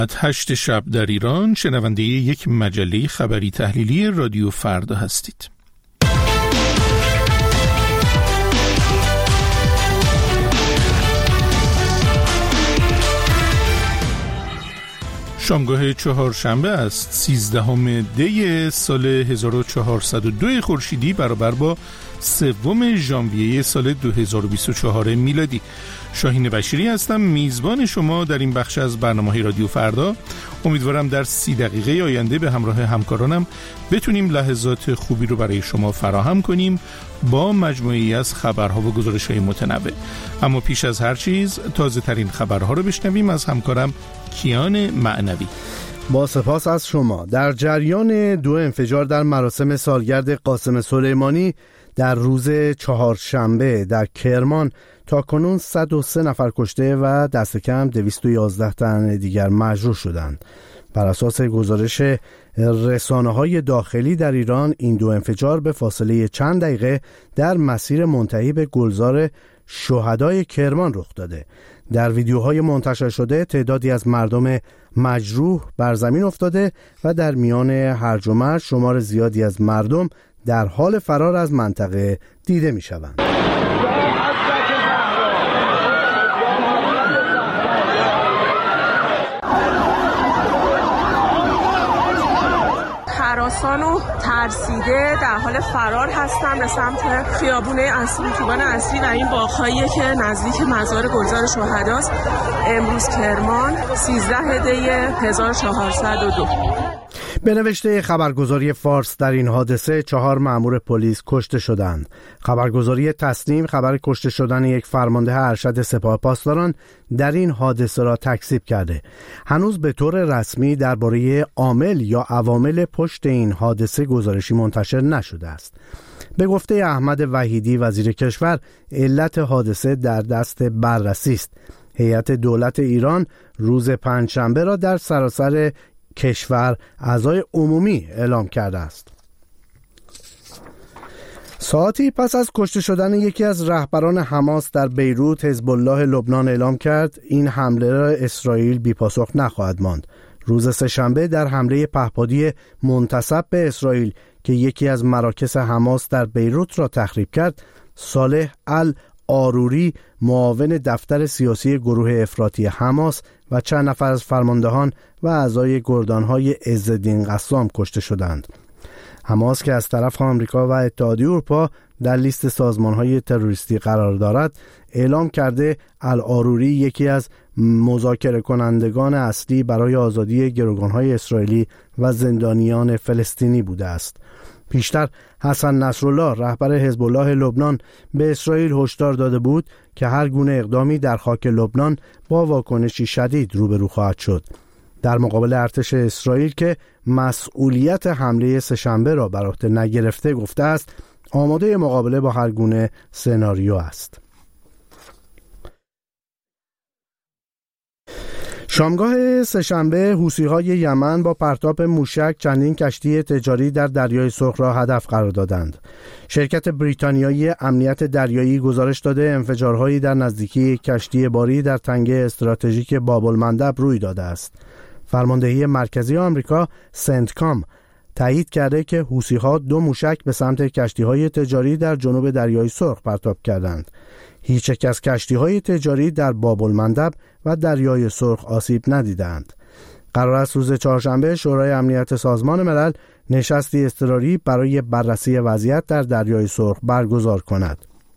8 شب در ایران شنونده یک مجله خبری تحلیلی رادیو فردا هستید. شامگاه چهارشنبه است 13 دی سال 1402 خورشیدی برابر با 3 ژانویه سال 2024 میلادی. شاهین بشیری هستم، میزبان شما در این بخش از برنامه رادیو فردا. امیدوارم در 30 دقیقه آینده به همراه همکارانم بتونیم لحظات خوبی رو برای شما فراهم کنیم با مجموعه‌ای از خبرها و گزارش‌های متنوع. اما پیش از هر چیز تازه ترین خبرها رو بشنویم از همکارم کیان معنوی. با سپاس از شما. در جریان 2 انفجار در مراسم سالگرد قاسم سلیمانی در روز چهارشنبه در کرمان تاکنون 103 نفر کشته و دست کم 211 تن دیگر مجروح شدند. بر اساس گزارش رسانه‌های داخلی در ایران، این 2 انفجار به فاصله چند دقیقه در مسیر منتهی به گلزار شهدای کرمان رخ داده. در ویدیوهای منتشر شده تعدادی از مردم مجروح بر زمین افتاده و در میان هرج و مرج شمار زیادی از مردم در حال فرار از منطقه دیده می شوند. هراسان و ترسیده در حال فرار هستن به سمت خیابون اصلی، اتوبان اصلی و این باغ‌هایی که نزدیک مزار گلزار شهداست. امروز کرمان 13 دی 1402. به نوشته خبرگزاری فارس در این حادثه 4 مأمور پلیس کشته شدند. خبرگزاری تسنیم خبر کشته شدن یک فرمانده ارشد سپاه پاسداران در این حادثه را تکذیب کرده. هنوز به طور رسمی درباره عامل یا عوامل پشت این حادثه گزارشی منتشر نشده است. به گفته احمد وحیدی وزیر کشور، علت حادثه در دست بررسی است. هیئت دولت ایران روز پنجشنبه را در سراسر کشور اعضای عمومی اعلام کرده است. ساعتی پس از کشته شدن یکی از رهبران حماس در بیروت، حزب الله لبنان اعلام کرد این حمله را اسرائیل بی‌پاسخ نخواهد ماند. روز سه‌شنبه در حمله پهپادی منتسب به اسرائیل که یکی از مراکز حماس در بیروت را تخریب کرد، صالح آروری معاون دفتر سیاسی گروه افراطی حماس و چند نفر از فرماندهان و اعضای گردانهای عزالدین قسام کشته شدند. حماس که از طرف آمریکا و اتحادیه اروپا در لیست سازمانهای تروریستی قرار دارد، اعلام کرده آروری یکی از مذاکره کنندگان اصلی برای آزادی گروگانهای اسرائیلی و زندانیان فلسطینی بوده است. پیشتر حسن نصرالله رهبر حزب الله لبنان به اسرائیل هشدار داده بود که هر گونه اقدامی در خاک لبنان با واکنشی شدید روبرو خواهد شد. در مقابل ارتش اسرائیل که مسئولیت حمله سه‌شنبه را بر عهده نگرفته، گفته است آماده مقابله با هر گونه سناریو است. شامگاه سه‌شنبه حوثی‌های یمن با پرتاب موشک چندین کشتی تجاری در دریای سرخ را هدف قرار دادند. شرکت بریتانیایی امنیت دریایی گزارش داده انفجارهایی در نزدیکی کشتی باری در تنگه استراتژیک باب المندب روی داده است. فرماندهی مرکزی آمریکا سنتکام تایید کرده که حوثی‌ها 2 موشک به سمت کشتی‌های تجاری در جنوب دریای سرخ پرتاب کردند. هیچ یک از کشتی‌های تجاری در باب المندب و دریای سرخ آسیب ندیدند. قرار است روز چهارشنبه شورای امنیت سازمان ملل نشستی اضطراری برای بررسی وضعیت در دریای سرخ برگزار کند.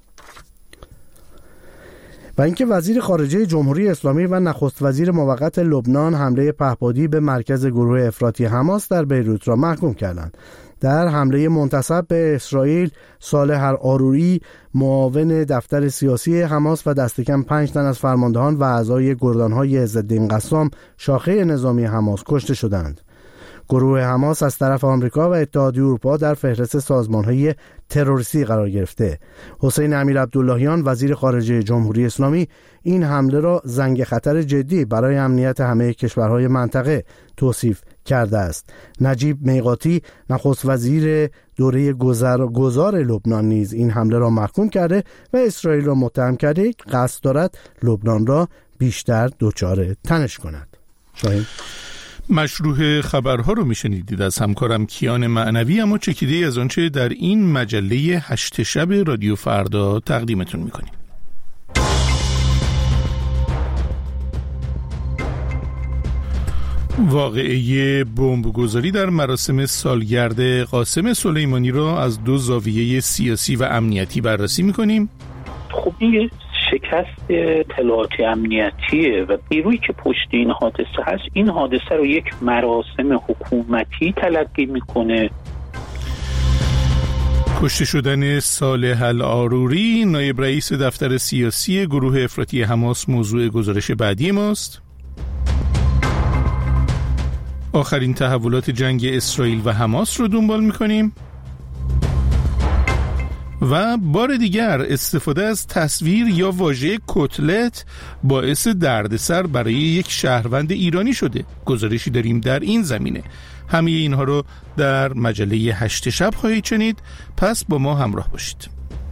و اینکه وزیر خارجه جمهوری اسلامی و نخست وزیر موقت لبنان حمله پهپادی به مرکز گروه افراطی حماس در بیروت را محکوم کردند. در حمله منتسب به اسرائیل، صالح آروری معاون دفتر سیاسی حماس و دست کم 5 تن از فرماندهان و اعضای گردانهای عزالدین قسام شاخه نظامی حماس کشته شدند. گروه حماس از طرف آمریکا و اتحادیه اروپا در فهرست سازمان‌های تروریستی قرار گرفته. حسین امیرعبداللهیان وزیر خارجه جمهوری اسلامی این حمله را زنگ خطر جدی برای امنیت همه کشورهای منطقه توصیف کرده است. نجیب میقاتی نخست وزیر دوره گذار لبنان نیز این حمله را محکوم کرده و اسرائیل را متهم کرده که قصد دارد لبنان را بیشتر دچار تنش کند. شاهین مشروح خبرها رو میشنیدید از همکارم کیان معنوی، اما چکیده از آنچه در این مجله 8 شب رادیو فردا تقدیمتون میکنیم. واقعه بمبگذاری در مراسم سالگرد قاسم سلیمانی را از 2 زاویه سیاسی و امنیتی بررسی میکنیم. خب این شکست اطلاعاتی امنیتیه و نیرویی که پشت این حادثه هست این حادثه رو یک مراسم حکومتی تلقی میکنه. کشته شدن صالح العاروری، نایب رئیس دفتر سیاسی گروه افراطی حماس، موضوع گزارش بعدی ماست. آخرین تحولات جنگ اسرائیل و حماس رو دنبال میکنیم و بار دیگر استفاده از تصویر یا واژه کتلت باعث دردسر برای یک شهروند ایرانی شده. گزارشی داریم در این زمینه. همه اینها رو در مجله 8 شب خواهید شنید، پس با ما همراه باشید.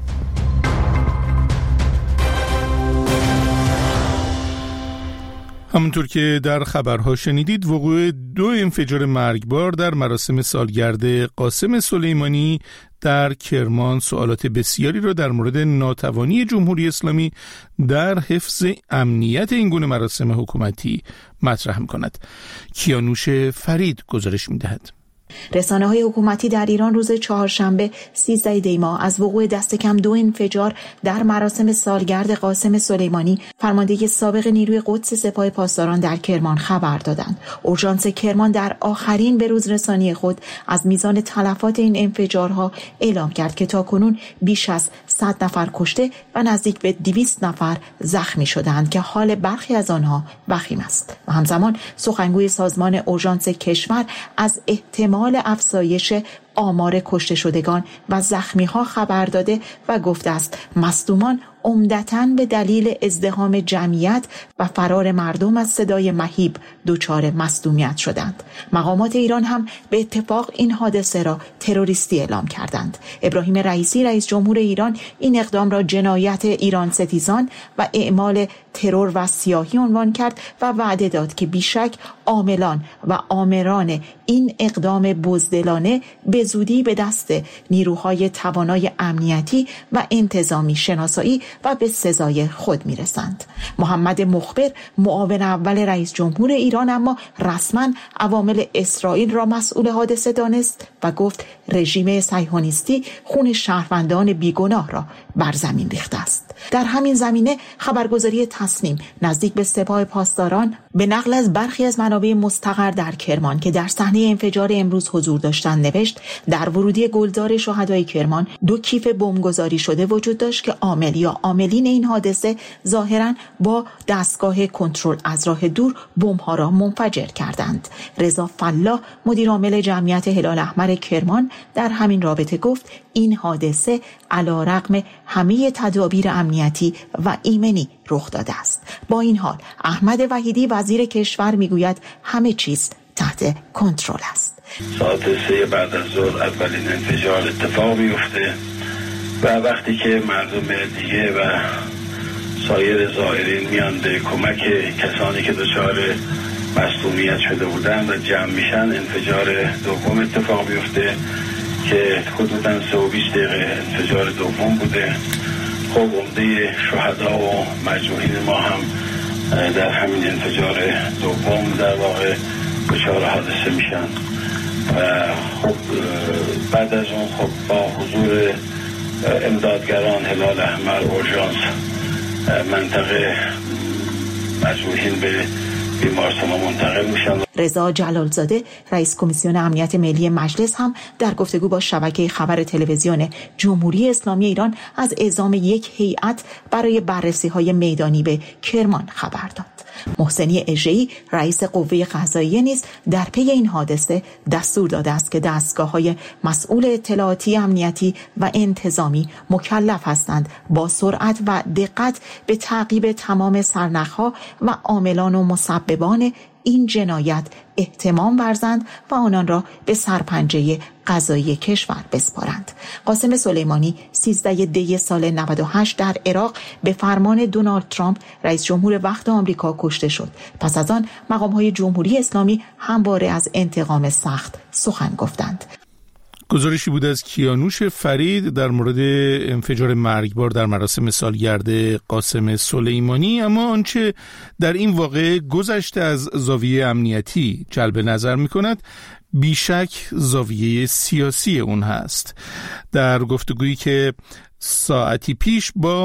همونطور که در خبرها شنیدید، وقوع 2 انفجار مرگبار در مراسم سالگرد قاسم سلیمانی در کرمان سوالات بسیاری را در مورد ناتوانی جمهوری اسلامی در حفظ امنیت این گونه مراسم حکومتی مطرح می‌کند. کیانوش فرید گزارش می‌دهد. رسانه‌های حکومتی در ایران روز چهارشنبه 13 دی ماه از وقوع دست کم 2 انفجار در مراسم سالگرد قاسم سلیمانی، فرمانده سابق نیروی قدس سپاه پاسداران در کرمان خبر دادند. اورژانس کرمان در آخرین بروزرسانی خود از میزان تلفات این انفجارها اعلام کرد که تاکنون بیش از 100 نفر کشته و نزدیک به 200 نفر زخمی شدند که حال برخی از آنها وخیم است. و همزمان سخنگوی سازمان اورژانس کشور از احتمال افزایش آمار کشته شدگان و زخمی ها خبر داده و گفته است مصدومان عمدتاً به دلیل ازدحام جمعیت و فرار مردم از صدای مهیب دچار مصدومیت شدند. مقامات ایران هم به اتفاق این حادثه را تروریستی اعلام کردند. ابراهیم رئیسی رئیس جمهور ایران این اقدام را جنایت ایران ستیزان و اعمال ترور و سیاهی عنوان کرد و وعده داد که بیشک عاملان و آمران این اقدام بزدلانه به زودی به دست نیروهای توانای امنیتی و انتظامی شناسایی و به سزای خود میرسند. محمد مخبر معاون اول رئیس جمهور ایران اما رسما عوامل اسرائیل را مسئول حادثه دانست و گفت رژیم صهیونیستی خون شهروندان بیگناه را بر زمین ریخته است. در همین زمینه خبرگزاری تصنیم نزدیک به سپاه پاسداران به نقل از برخی از منابع مستقر در کرمان که در صحنه انفجار امروز حضور داشتند نوشت در ورودی گلدار شهدای کرمان 2 کیف بمبگذاری شده وجود داشت که عامل یا عاملین این حادثه ظاهراً با دستگاه کنترل از راه دور بمب‌ها را منفجر کردند. رضا فلاح مدیر عامل جمعیت هلال احمر کرمان در همین رابطه گفت این حادثه علیرغم همه تدابیر امنیتی و ایمنی رخ داده است. با این حال احمد وحیدی وزیر کشور میگوید همه چیز تحت کنترل است. ساعت 3 بعد از ظهر اولین انفجار اتفاق میفته و وقتی که مردم دیگه و سایر زائرین میان به کمک کسانی که دچار مصدومیت شده بودن و جمع میشن، انفجار دوم اتفاق میفته که حدوداً 20 دقیقه انفجار دوم بوده. خب عمده شهدا و مجروحین ما هم در همین انفجار دوم در واقع دچار حادثه میشن و خب بعد از اون خب با حضور امدادگران هلال احمر اورژانس منطقه مجروحین به بیمارستان منتقل میشن. رضا جلالزاده رئیس کمیسیون امنیت ملی مجلس هم در گفتگو با شبکه خبر تلویزیون جمهوری اسلامی ایران از اعزام یک هیئت برای بررسی‌های میدانی به کرمان خبر داد. محسنی اژه‌ای رئیس قوه قضاییه نیز در پی این حادثه دستور داده است که دستگاه‌های مسئول اطلاعاتی امنیتی و انتظامی مکلف هستند با سرعت و دقت به تعقیب تمام سرنخ‌ها و عاملان و مسببان این جنایت اهتمام ورزند و آنان را به سرپنجه قضایی کشور بسپارند. قاسم سلیمانی 13 دی سال 98 در عراق به فرمان دونالد ترامپ رئیس جمهور وقت آمریکا کشته شد. پس از آن مقام‌های جمهوری اسلامی همواره از انتقام سخت سخن گفتند. گزارشی بود از کیانوش فرید در مورد انفجار مرگبار در مراسم سالگرد قاسم سلیمانی. اما آنچه در این واقعه گذشته از زاویه امنیتی جلب نظر می کند بیشک زاویه سیاسی اون هست. در گفتگویی که ساعتی پیش با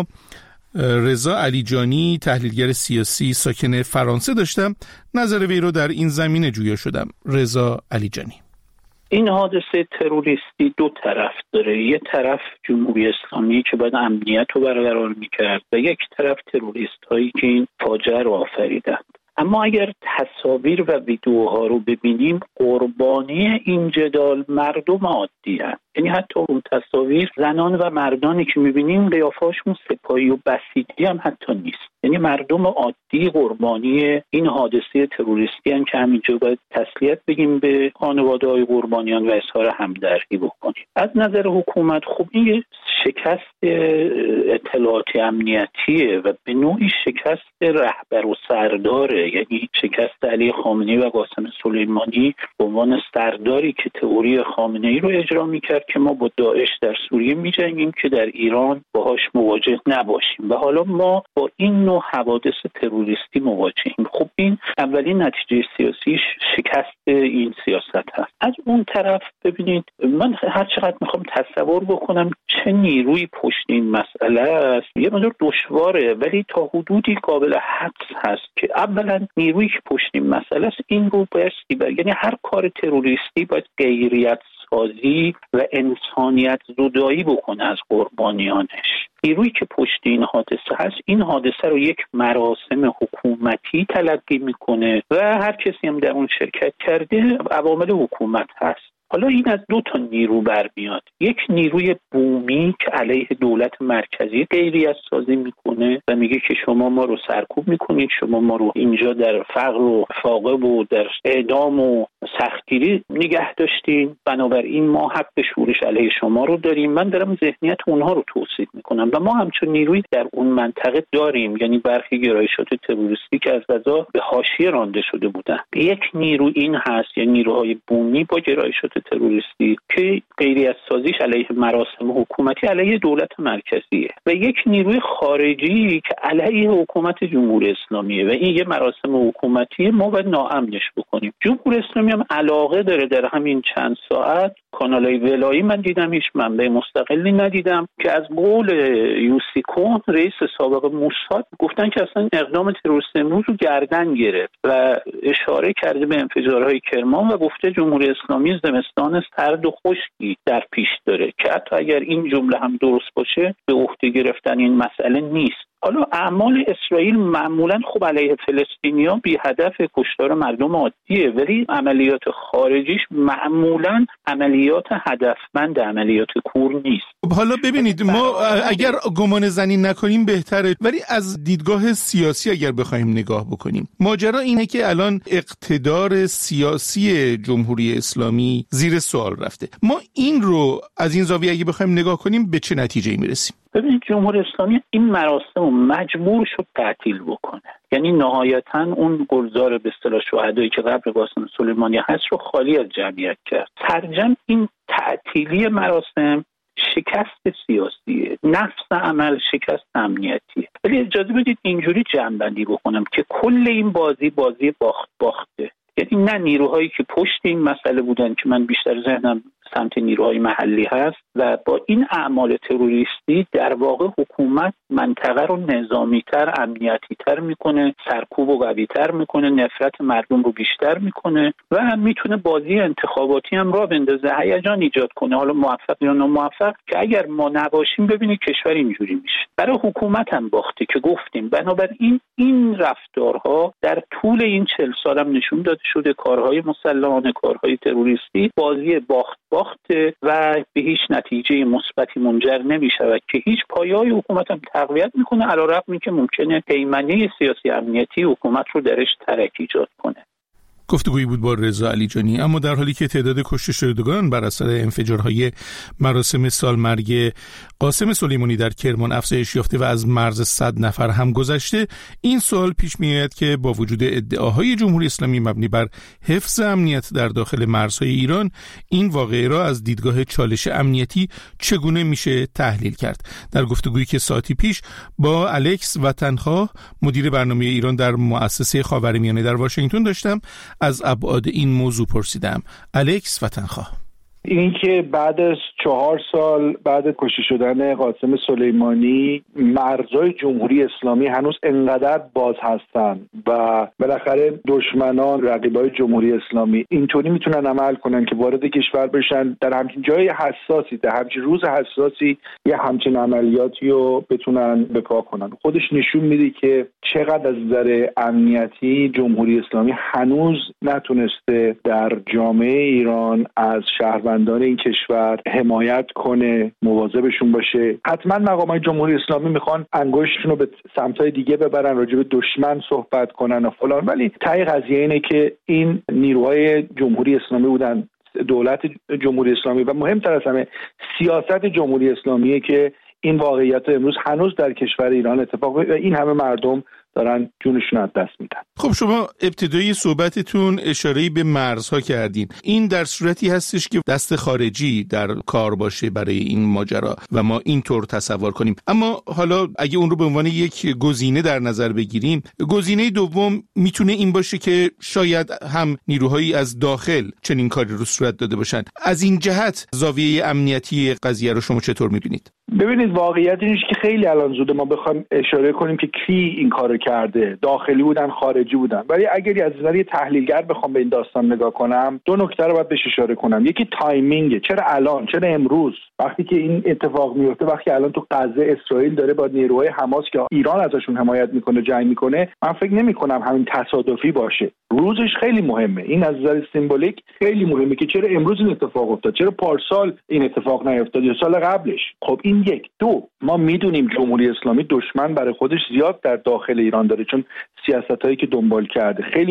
رضا علیجانی تحلیلگر سیاسی ساکن فرانسه داشتم، نظر وی رو در این زمینه جویا شدم. رضا علیجانی: این حادثه تروریستی دو طرف داره. یه طرف جمهوری اسلامی که باید امنیت رو برقرار میکرد و یک طرف تروریست هایی که این فاجعه رو آفریدند. اما اگر تصاویر و ویدیوها رو ببینیم، قربانی این جدال مردم عادی هست. یعنی حتی اون تصاویر زنان و مردانی که میبینیم قیافه‌هاشون سپاهی و بسیجی هم حتی نیست. یعنی مردم عادی قربانی این حادثه تروریستی هستند که همینجا باید تسلیت بگیم به خانواده‌های قربانیان و اظهار همدردی بکنیم. از نظر حکومت خب این شکست اطلاعاتی امنیتیه و به نوعی شکست رهبر و سرداره. یعنی شکست علی خامنه‌ای و قاسم سلیمانی به عنوان سرداری که تئوری خامنه‌ای رو اجرا میکرد که ما با داعش در سوریه میجنگیم که در ایران باهاش مواجه نباشیم و حالا ما با این نوع حوادث تروریستی مواجهیم. خب این اولین نتیجه سیاسی شکست این سیاست هست. از اون طرف ببینید، من هر چقدر میخوام تصور بکنم چه نیروی پشت این مسئله است، یه مقدار دشواره، ولی تا حدودی قابل حدس هست که اولا نیرویی که پشت این مسئله است این رو بایستی یعنی هر کار تروریستی باید غیریت سازی و انسانیت زدایی بکنه از قربانیانش. نیرویی که پشت این حادثه هست این حادثه رو یک مراسم حکومتی تلقی میکنه و هر کسی هم در اون شرکت کرده عوامل حکومت هست. حالا این از دو تا نیرو برمیاد. یک نیروی بومی که علیه دولت مرکزی غیریت سازی میکنه و میگه که شما ما رو سرکوب میکنید، شما ما رو اینجا در فقر و فاقه و در اعدام و سختگیری نگه داشتین، بنابراین ما حق شورش علیه شما رو داریم. من دارم ذهنیت اونها رو توصیف میکنم و ما همچون نیروی در اون منطقه داریم، یعنی برخی گرایشات تروریستی که از قضا به حاشیه رانده شده بودن. یک نیرو این هست، یعنی نیروهای بومی با گرایشات تروریستی که غیریت سازیش علیه مراسم حکومتی علیه دولت مرکزیه و یک نیروی خارجی که علیه حکومت جمهوری اسلامیه و این یه مراسم حکومتی ما باید ناامنش بکنیم. جمهوری اسلامی هم علاقه داره در همین چند ساعت کانالای ولایی من دیدم، هیچ منبع مستقلی ندیدم که از قول یوسیکون رئیس سابق موساد گفتن که اصلا اقدام تروریست امروز رو گردن گرفت و اشاره کرده به انفجارهای کرمان و گفته جمهوری اسلامی زمستان سرد و خشکی در پیش داره که حتی اگر این جمله هم درست باشه به عهده گرفتن این مسئله نیست. حالا اعمال اسرائیل معمولا خب علیه فلسطینیان بی هدف کشتار مردم عادیه، ولی عملیات خارجیش معمولا عملیات هدفمند، عملیات کور نیست. خب حالا ببینید، ما اگر گمان زنی نکنیم بهتره، ولی از دیدگاه سیاسی اگر بخوایم نگاه بکنیم، ماجرا اینه که الان اقتدار سیاسی جمهوری اسلامی زیر سوال رفته. ما این رو از این زاویه اگه بخوایم نگاه کنیم به چه نتیجه‌ای میرسیم؟ ببینید، جمهوری اسلامی این مراسم رو مجبور شد تعطیل بکنه. یعنی نهایتاً اون گلزار به اصطلاح شهدایی که قبر قاسم سلیمانی هست رو خالی از جمعیت کرد. سرجم این تعطیلی مراسم شکست سیاسیه، نفس عمل شکست امنیتیه. ولی اجازه بدید اینجوری جمع‌بندی بکنم که کل این بازی باخته. یعنی نه نیروهایی که پشت این مسئله بودن که من بیشتر ذهنم سمت نیروهای محلی هست و با این اعمال تروریستی در واقع حکومت منطقه رو نظامی‌تر، امنیتی‌تر میکنه، سرکوب و قوی‌تر میکنه، نفرت مردم رو بیشتر میکنه و میتونه بازی انتخاباتی هم را بندازه، هیجان ایجاد کنه، حالا موفق یا ناموفق، که اگر ما نباشیم ببینید کشور اینجوری میشه. برای حکومت هم باخته که گفتیم. بنابراین این رفتارها در طول این 40 سال هم نشون داده شده کارهای مسلحانه، کارهای تروریستی بازی باخته و به هیچ نتیجه مثبتی منجر نمی‌شود که هیچ پایه‌های حکومت هم تقویت میکنه، علی‌رغم اینکه ممکنه هیمنه سیاسی امنیتی حکومت رو درش ترک ایجاد کنه. گفتگویی بود با رضا علیجانی. اما در حالی که تعداد کشته شدگان بر اثر انفجارهای مراسم سالمرگ قاسم سلیمانی در کرمان افزایش یافته و از مرز 100 نفر هم گذشته، این سوال پیش می‌آید که با وجود ادعاهای جمهوری اسلامی مبنی بر حفظ امنیت در داخل مرزهای ایران، این واقعه را از دیدگاه چالش امنیتی چگونه میشه تحلیل کرد؟ در گفتگویی که ساعتی پیش با الکس وطنخواه، مدیر برنامه ایران در مؤسسه خاورمیانه در واشنگتن داشتم، از ابعاد این موضوع پرسیدم. الکس وطنخواه: این که بعد از 4 سال بعد کشته شدن قاسم سلیمانی مرزهای جمهوری اسلامی هنوز انقدر باز هستن و بالاخره دشمنان، رقیبای جمهوری اسلامی اینطوری میتونن عمل کنن که وارد کشور بشن، در همچین جای حساسی، در همچین روز حساسی یه همچین عملیاتی رو بتونن به پا کنن. خودش نشون میده که چقدر از نظر امنیتی جمهوری اسلامی هنوز نتونسته در جامعه ایران از شهروندان این کشور حمایت کنه، مواظبشون باشه. حتما مقامات جمهوری اسلامی میخوان انگشتشون رو به سمت‌های دیگه ببرن، راجع به دشمن صحبت کنن و فلان، ولی ته قضیه اینه که این نیروهای جمهوری اسلامی بودن، دولت جمهوری اسلامی و مهمتر از همه سیاست جمهوری اسلامیه که این واقعیت امروز هنوز در کشور ایران اتفاق و این همه مردم دارن جونشون از دست میدن. خب شما ابتدای صحبتتون اشاره‌ای به مرزها کردین. این در صورتی هستش که دست خارجی در کار باشه برای این ماجرا و ما اینطور تصور کنیم. اما حالا اگه اون رو به عنوان یک گزینه در نظر بگیریم، گزینه دوم میتونه این باشه که شاید هم نیروهایی از داخل چنین کاری رو صورت داده باشن. از این جهت زاویه امنیتی قضیه رو شما چطور میبینید؟ ببینید، واقعیت اینه که خیلی الان زوده ما بخوایم اشاره کنیم که کی این کارو کرده، داخلی بودن، خارجی بودن، ولی اگر از نظر تحلیلگر بخوام به این داستان نگاه کنم، 2 نکته رو باید بهش اشاره کنم. یکی تایمینگ، چرا الان، چرا امروز، وقتی که این اتفاق میفته، وقتی الان تو غزه اسرائیل داره با نیروهای حماس که ایران ازشون حمایت میکنه جنگ میکنه، من فکر نمیکنم همین تصادفی باشه. روزش خیلی مهمه، این از نظر سیمبولیک خیلی مهمه که چرا امروز این اتفاق افتاد، چرا پارسال این اتفاق نیفتاد یا سال قبلش. خب این یک. دو، ما میدونیم جمهوری اسلامی دشمن برای خودش زیاد در داخل ایران داره، چون سیاستایی که دنبال کرده. خیلی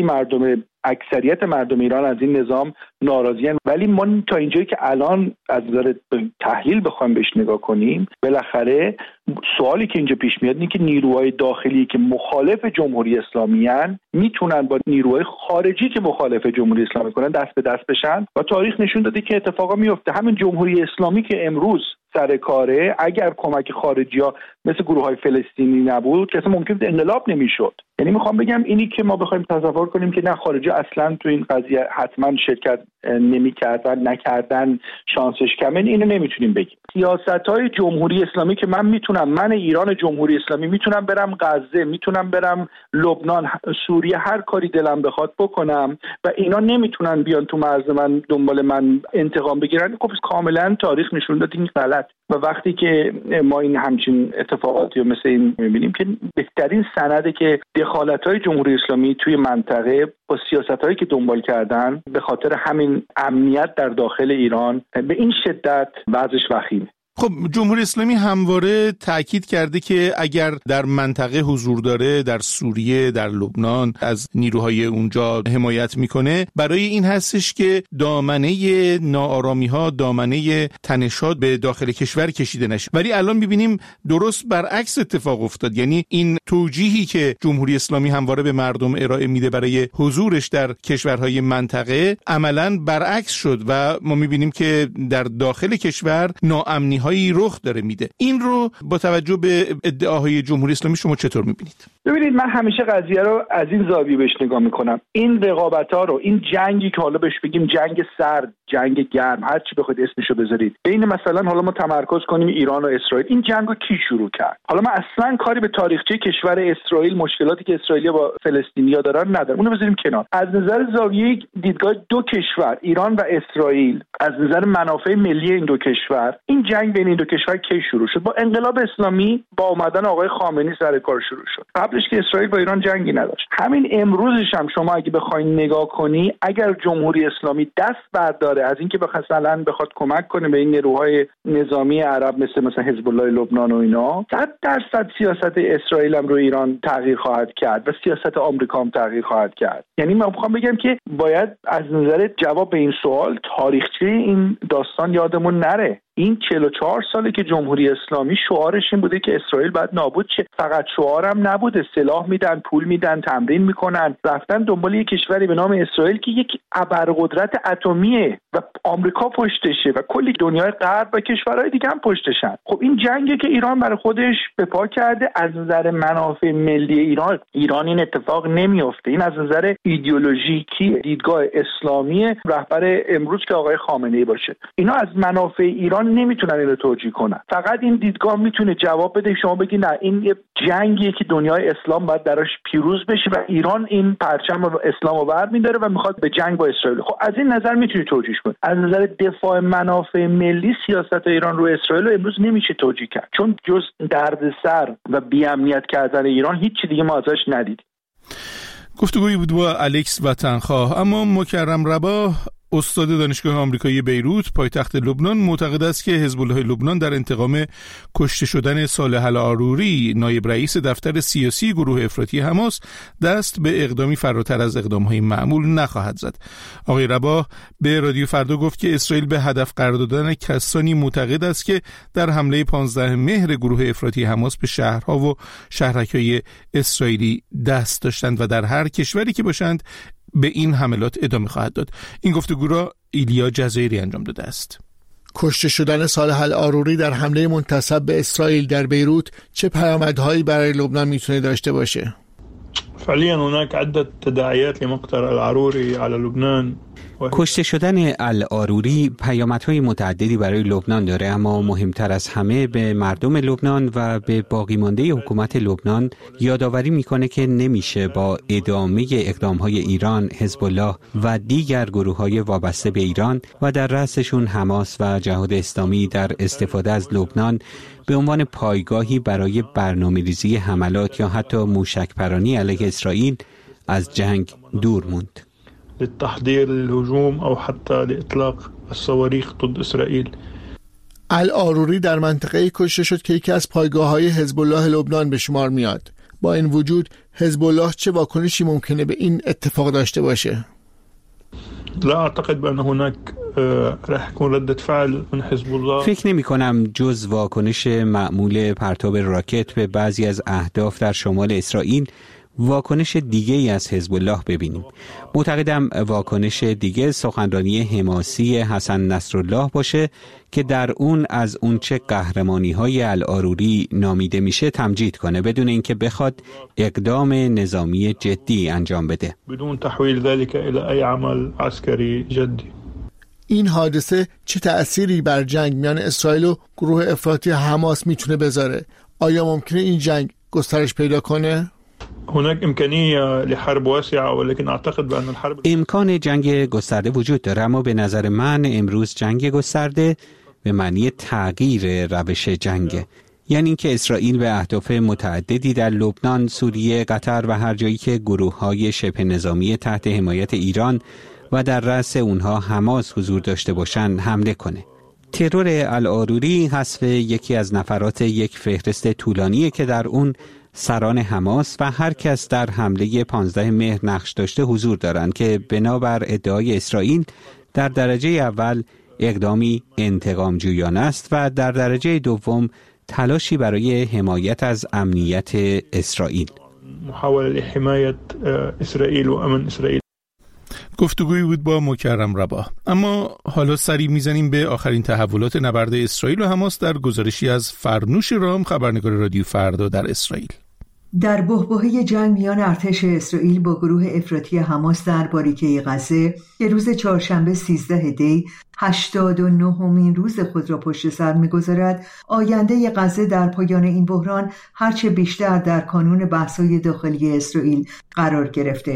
اکثریت مردم ایران از این نظام ناراضیان، ولی ما تا اینجایی که الان از نظر تحلیل بخوایم بهش نگاه کنیم، بالاخره سوالی که اینجا پیش میاد اینه که نیروهای داخلی که مخالف جمهوری اسلامی ان میتونن با نیروهای خارجی که مخالف جمهوری اسلامی کنن دست به دست بشن و تاریخ نشون داده که اتفاقا میفته. همین جمهوری اسلامی که امروز سر کاره، اگر کمک خارجی‌ها مثل گروه‌های فلسطینی نبود که اصلا ممکن بود انقلاب نمی‌شد. یعنی میخوام بگم اینی که ما بخوایم تصور کنیم که نه خارجی اصلا تو این قضیه حتما شرکت نمی‌کردن، نکردن، شانسش کمه، اینو نمیتونیم بگیم. سیاست‌های جمهوری اسلامی که من ایران جمهوری اسلامی میتونم برم غزه، میتونم برم لبنان، سوریه، هر کاری دلم بخواد بکنم و اینا نمیتونن بیان تو مرز من دنبال من انتقام بگیرن. خب کاملا تاریخ نشون داده این غلط. و وقتی که ما این همچین اتفاقاتی مثل این می‌بینیم که بهترین سنده که دخالت‌های جمهوری اسلامی توی منطقه با سیاست‌هایی که دنبال کردن به خاطر همین امنیت در داخل ایران به این شدت وضعش وخیمه. خب جمهوری اسلامی همواره تأکید کرده که اگر در منطقه حضور داره، در سوریه، در لبنان، از نیروهای اونجا حمایت میکنه، برای این هستش که دامنه ناآرامی‌ها، دامنه تنشات به داخل کشور کشیده نشه. ولی الان میبینیم درست برعکس اتفاق افتاد. یعنی این توجیهی که جمهوری اسلامی همواره به مردم ارائه میده برای حضورش در کشورهای منطقه عملاً برعکس شد و ما میبینیم که در داخل کشور ناامنی هایی رخ داره میده. این رو با توجه به ادعاهای جمهوری اسلامی شما چطور میبینید؟ ببینید، من همیشه قضیه رو از این زاویه بهش نگاه میکنم. این رقابت‌ها رو، این جنگی که حالا بهش بگیم جنگ سرد، جنگ گرم، هر چی بخواید اسمشو بذارید، بین مثلا حالا ما تمرکز کنیم ایران و اسرائیل، این جنگو کی شروع کرد؟ حالا من اصلا کاری به تاریخچه کشور اسرائیل، مشکلاتی که اسرائیلیا با فلسطینیا دارن ندارم، اونو بذاریم کنار. از نظر زاویه دیدگاه دو کشور، ایران و اسرائیل، از نظر منافع ملی این دو کشور، این جنگ بین این دو کشور کی شروع شد؟ با انقلاب اسلامی، با اومدن آقای خامنه‌ای سر کار شروع شد. قبلش که اسرائیل با ایران جنگی نداشت. همین امروزش هم شما اگه بخواید نگاه کنی، اگر جمهوری اسلامی دست برداره داره از اینکه مثلا بخواد کمک کنه به این نیروهای نظامی عرب مثلا حزب الله لبنان و اینا، 100% سیاست اسرائیل هم رو ایران تغییر خواهد کرد و سیاست آمریکا هم تغییر خواهد کرد. یعنی من میخوام بگم که باید از نظر جواب به این سوال تاریخچه این داستان یادمون نره. این 44 ساله که جمهوری اسلامی شعارش این بوده که اسرائیل باید نابود شه. فقط شعارم نبوده، سلاح میدن، پول میدن، تمرین میکنن، رفتن دنبال یک کشوری به نام اسرائیل که یک ابرقدرت اتمیه و آمریکا پشتشه و کلی دنیای غرب و کشورهای دیگه هم پشتشن. خب این جنگی که ایران برای خودش به پا کرده، از نظر منافع ملی ایران این اتفاق نمیفته. این از نظر ایدئولوژیکی دیدگاه اسلامی رهبر امروز که آقای خامنه‌ای باشه، اینا از منافع ایران نمیتونن اینو توجیه کنن. فقط این دیدگاه میتونه جواب بده شما بگی نه این یه جنگیه که دنیای اسلام باید دراش پیروز بشه و ایران این پرچم اسلامو برمی‌داره و میخواد به جنگ با اسرائیل. خب از این نظر میتونی توجیه کنی. از نظر دفاع منافع ملی سیاست ایران رو اسرائیل امروز نمیشه توجیه کرد، چون جز دردسر و بی‌امنیت کردن ایران هیچ چیز دیگه ما ازش ندیدیم. گفتگویی بود با الکس وطنخواه. اما مکرم رباح، استاد دانشگاه آمریکایی بیروت پایتخت لبنان، معتقد است که حزب الله لبنان در انتقام کشته شدن صالح العاروری نایب رئیس دفتر سیاسی گروه افراطی حماس دست به اقدامی فراتر از اقدام‌های معمول نخواهد زد. آقای رباح به رادیو فردا گفت که اسرائیل به هدف قرار دادن کسانی معتقد است که در حمله 15 مهر گروه افراطی حماس به شهرها و شهرک‌های اسرائیلی دست داشتند و در هر کشوری که باشند به این حملات ادامه خواهد داد. این گفتگو را ایلیا جزایری انجام داده است. کشته شدن صالح العاروری در حمله منتسب به اسرائیل در بیروت چه پیامدهایی برای لبنان میتونه داشته باشه؟ فعليا هناك عدة تداعيات لمقتل العروري على لبنان. کشته شدن العاروری پیامدهای متعددی برای لبنان داره، اما مهمتر از همه به مردم لبنان و به باقی مانده حکومت لبنان یادآوری میکنه که نمیشه با ادامه اقدامهای ایران، حزب الله و دیگر گروههای وابسته به ایران و در رأسشون حماس و جهاد اسلامی در استفاده از لبنان به عنوان پایگاهی برای برنامه‌ریزی حملات یا حتی موشک‌پرانی علیه اسرائیل از جنگ دور موند. للتحضير للهجوم او حتى لاطلاق الصواريخ ضد اسرائيل. العاروری در منطقه کشته شد که یکی از پایگاه‌های حزب الله لبنان به شمار میاد. با این وجود حزب الله چه واکنشی ممکنه به این اتفاق داشته باشه؟ لا اعتقد بان هناك راح يكون ردة فعل من حزب الله. فکر نمی کنم جز واکنش معمول پرتاب راکت به بعضی از اهداف در شمال اسرائیل واکنش دیگه ای از حزب الله ببینیم. معتقدم واکنش دیگه سخنرانی حماسی حسن نصرالله باشه که در اون از اون چه قهرمانی های العاروری نامیده میشه تمجید کنه بدون اینکه بخواد اقدام نظامی جدی انجام بده. بدون تحویل ذلك الى ای عمل عسکری جدی. این حادثه چه تأثیری بر جنگ میان اسرائیل و گروه افراطی حماس میتونه بذاره؟ آیا ممکنه این جنگ گسترش پیدا کنه؟ هناك امكانيه لحرب واسعه ولكن اعتقد بان الحرب امکان جنگ گسترده وجود داره، اما به نظر من امروز جنگ گسترده به معنی تغییر روش جنگ، یعنی اینکه اسرائیل به اهداف متعددی در لبنان، سوریه، قطر و هر جایی که گروه‌های شبه نظامی تحت حمایت ایران و در رأس اونها حماس حضور داشته باشند حمله کنه. ترور العاروری حذف یکی از نفرات یک فهرست طولانیه که در اون سران حماس و هر کس در حمله 15 مهر نقش داشته حضور دارند که بنابر ادعای اسرائیل در درجه اول اقدامی انتقام جویانه است و در درجه دوم تلاشی برای حمایت از امنیت اسرائیل. محاوله لحمایت اسرائیل و امن اسرائیل. گفتگویی بود با مکرم رباح. اما حالا سری میزنیم به آخرین تحولات نبرد اسرائیل و حماس در گزارشی از فرنوش رام، خبرنگار رادیو فردا در اسرائیل. در بحبوحه جنگ میان ارتش اسرائیل با گروه افراطی حماس در باریکه غزه که روز چهارشنبه 13 دی 89مین روز خود را پشت سر می‌گذارد، آینده غزه در پایان این بحران هرچه بیشتر در کانون بحث‌های داخلی اسرائیل قرار گرفته.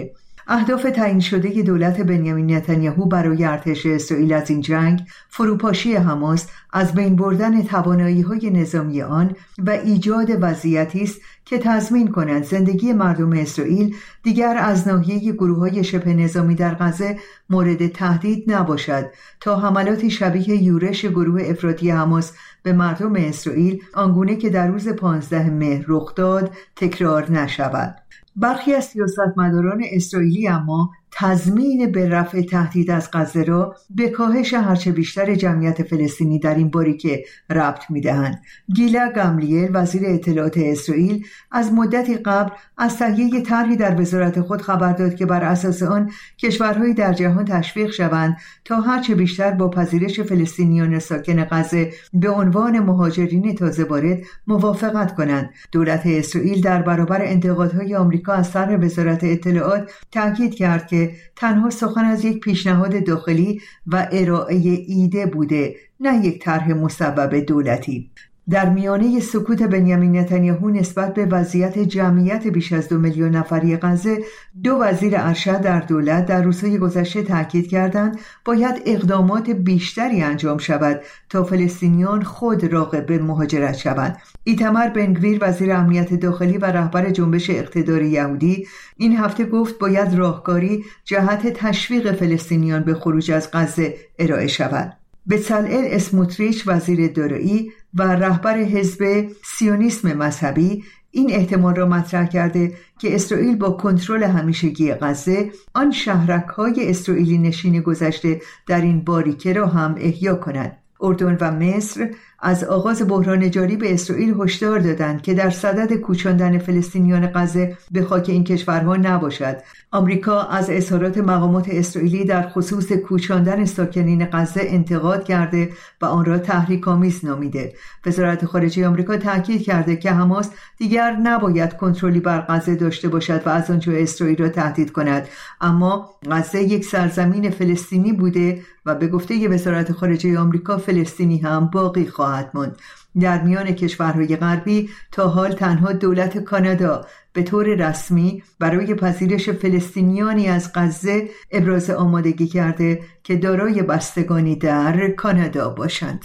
اهداف تعیین شده دولت بنیامین نتانیاهو برای ارتش اسرائیل از این جنگ فروپاشی حماس، از بین بردن توانایی‌های نظامی آن و ایجاد وضعیتی است که تضمین کنند زندگی مردم اسرائیل دیگر از ناحیه گروه‌های شبه نظامی در غزه مورد تهدید نباشد تا حملاتی شبیه یورش گروه افراطی حماس به مردم اسرائیل آنگونه که در روز 15 مهر رخ داد تکرار نشود. برخی از سیاستمداران اسرائیلی اما تضمین به رفع تهدید از غزه را به کاهش هرچه بیشتر جمعیت فلسطینی در این باریکه ربط می‌دهند. گیلا گملیل وزیر اطلاعات اسرائیل از مدتی قبل از تهیه طرحی در وزارت خود خبر داد که بر اساس آن کشورهای در جهان تشویق شوند تا هرچه بیشتر با پذیرش فلسطینیان ساکن غزه به عنوان مهاجرین تازه وارد موافقت کنند. دولت اسرائیل در برابر انتقادهای آمریکا از طرح وزارت اطلاعات تاکید کرد که تنها سخن از یک پیشنهاد داخلی و ارائه ایده بوده، نه یک طرح مصوب دولتی. در میانه سکوت بنیامین نتانیاهو نسبت به وضعیت جمعیت بیش از 2 میلیون نفری غزه، 2 وزیر ارشد در دولت در روزهای گذشته تاکید کردند باید اقدامات بیشتری انجام شود تا فلسطینیان خود راغب مهاجرت شوند. ایتمر بنگویر وزیر امنیت داخلی و رهبر جنبش اقتدار یهودی این هفته گفت باید راهکاری جهت تشویق فلسطینیان به خروج از غزه ارائه شود. بצלאل اسموتریچ وزیر دارایی و رهبر حزب سیونیسم مذهبی این احتمال را مطرح کرده که اسرائیل با کنترل همیشگی غزه آن شهرک‌های اسرائیلی نشین گذشته در این باریکه را هم احیا کند. اردن و مصر از آغاز بحران جاری به اسرائیل هشدار دادند که در صدد کوچاندن فلسطینیان غزه به خاک این کشورها نباشد. آمریکا از اظهارات مقامات اسرائیلی در خصوص کوچاندن ساکنین غزه انتقاد کرده و آن را تحریک‌آمیز نامیده. وزارت خارجه آمریکا تاکید کرده که حماس دیگر نباید کنترلی بر غزه داشته باشد و از آنجا اسرائیل را تهدید کند، اما غزه یک سرزمین فلسطینی بوده و به گفته وزارت خارجه آمریکا فلسطینی هم باقی خواهد ماند. در میان کشورهای غربی تا حال تنها دولت کانادا به طور رسمی برای پذیرش فلسطینیانی از غزه ابراز آمادگی کرده که دارای بستگانی در کانادا باشند.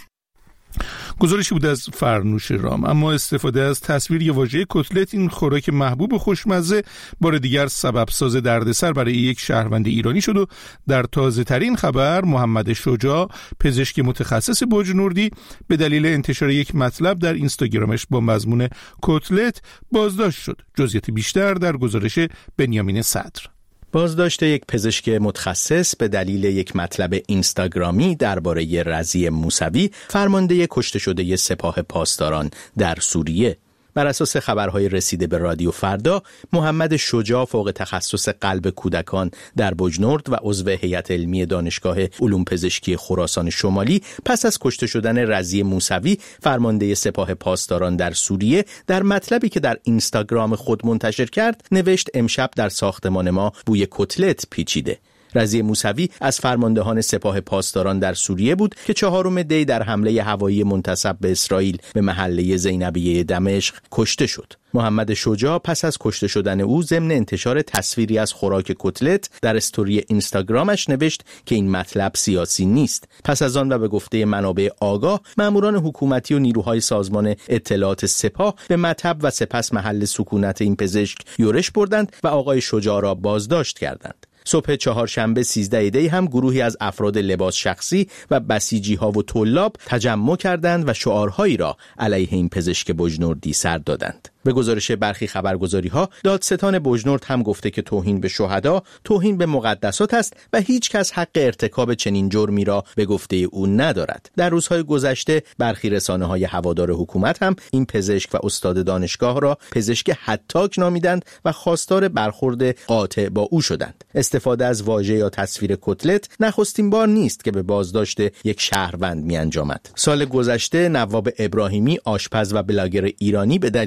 گزارشی بود از فرنوش رام. اما استفاده از تصویر یا واژه کتلت، این خوراک محبوب و خوشمزه، بار دیگر سبب ساز دردسر برای یک شهروند ایرانی شد و در تازه ترین خبر محمد شجاع، پزشک متخصص بجنوردی، به دلیل انتشار یک مطلب در اینستاگرامش با مضمون کتلت بازداشت شد. جزئیات بیشتر در گزارش بنیامین صدر. بازداشت یک پزشک متخصص به دلیل یک مطلب اینستاگرامی درباره رضی موسوی، فرمانده کشته شده سپاه پاسداران در سوریه. بر اساس خبرهای رسیده به رادیو فردا، محمد شجاع فوق تخصص قلب کودکان در بجنورد و عضو هیئت علمی دانشگاه علوم پزشکی خراسان شمالی پس از کشته شدن رضی موسوی، فرمانده سپاه پاسداران در سوریه، در مطلبی که در اینستاگرام خود منتشر کرد نوشت امشب در ساختمان ما بوی کتلت پیچیده. رضی موسوی از فرماندهان سپاه پاسداران در سوریه بود که 4 دی در حمله هوایی منتسب به اسرائیل به محله زینبیه دمشق کشته شد. محمد شجاع پس از کشته شدن او ضمن انتشار تصویری از خوراک کتلت در استوری اینستاگرامش نوشت که این مطلب سیاسی نیست. پس از آن و به گفته منابع آگاه، ماموران حکومتی و نیروهای سازمان اطلاعات سپاه به مطب و سپس محل سکونت این پزشک یورش بردند و آقای شجاع را بازداشت کردند. صبح چهارشنبه 13 دی هم گروهی از افراد لباس شخصی و بسیجی‌ها و طلاب تجمع کردند و شعارهایی را علیه این پزشک بجنوردی سر دادند. به گزارش برخی خبرگزاری‌ها، دادستان بجنورد هم گفته که توهین به شهدا توهین به مقدسات است و هیچ کس حق ارتکاب چنین جرمی را به گفته او ندارد. در روزهای گذشته برخی رسانه‌های هوادار حکومت هم این پزشک و استاد دانشگاه را پزشک هتاک نامیدند و خواستار برخورد قاطع با او شدند. استفاده از واژه یا تصویر کتلت نخستین بار نیست که به بازداشت یک شهروند می‌انجامد. سال گذشته نواب ابراهیمی، آشپز و بلاگر ایرانی، به دلیل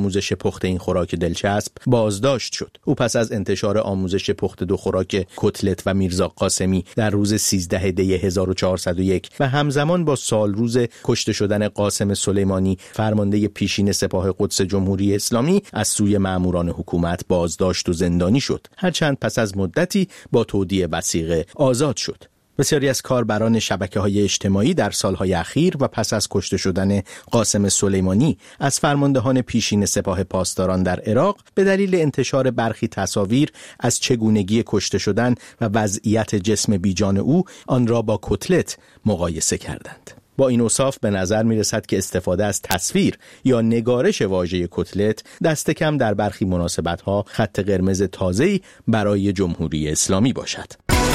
آموزش پخت این خوراک دلچسب بازداشت شد. او پس از انتشار آموزش پخت دو خوراک کتلت و میرزا قاسمی در روز 13 دی 1401 و همزمان با سال روز کشته شدن قاسم سلیمانی فرمانده پیشین سپاه قدس جمهوری اسلامی از سوی ماموران حکومت بازداشت و زندانی شد، هرچند پس از مدتی با تودیع وثیقه آزاد شد. بسیاری از کاربران شبکه‌های اجتماعی در سالهای اخیر و پس از کشته شدن قاسم سلیمانی از فرماندهان پیشین سپاه پاسداران در عراق به دلیل انتشار برخی تصاویر از چگونگی کشته شدن و وضعیت جسم بیجان او آن را با کتلت مقایسه کردند. با این اوصاف به نظر می رسد که استفاده از تصویر یا نگارش واژه کتلت دست کم در برخی مناسبت‌ها خط قرمز تازه‌ای برای جمهوری اسلامی باشد.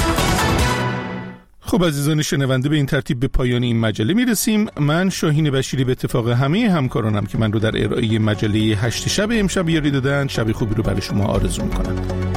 خب عزیزان شنونده، به این ترتیب به پایان این مجله می رسیم. من شاهین بشیری به اتفاق همه همکارانم که من رو در ارائه مجله 8 شب امشب یاری دادن، شب خوبی رو برای شما آرزو می کنم.